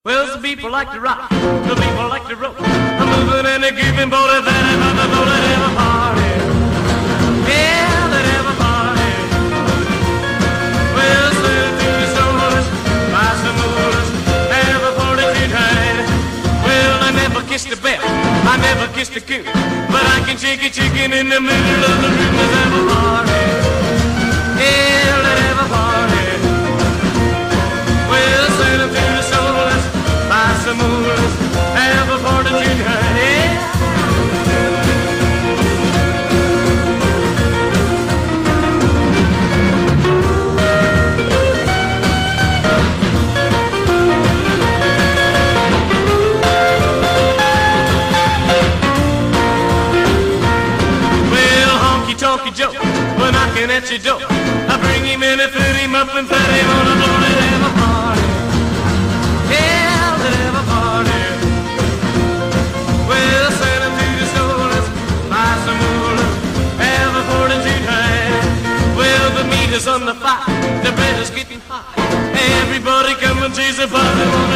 Well, some people like to rock, some people like to roll. I'm moving and a giving, boy, that let have a party. Yeah, let have a party. Well, send to the stores, buy some moors, have a party tonight. Well, I never kissed a bell, I never kissed a coon, but I can shake a chicken in the middle of the room. Let's have a party. Yeah, let have a party. Well, send them to the stores, buy some moors, have a party tonight. Yeah. Tonky Joe, we're knocking at your door. I bring him in and fit him up and pat him on the floor. Let's have a party. Yeah, let's have a party. Well, send him to the store, let's buy some more, have a party tonight. Well, the meat is on the fire, the bread is getting hot. Everybody come and chase a party.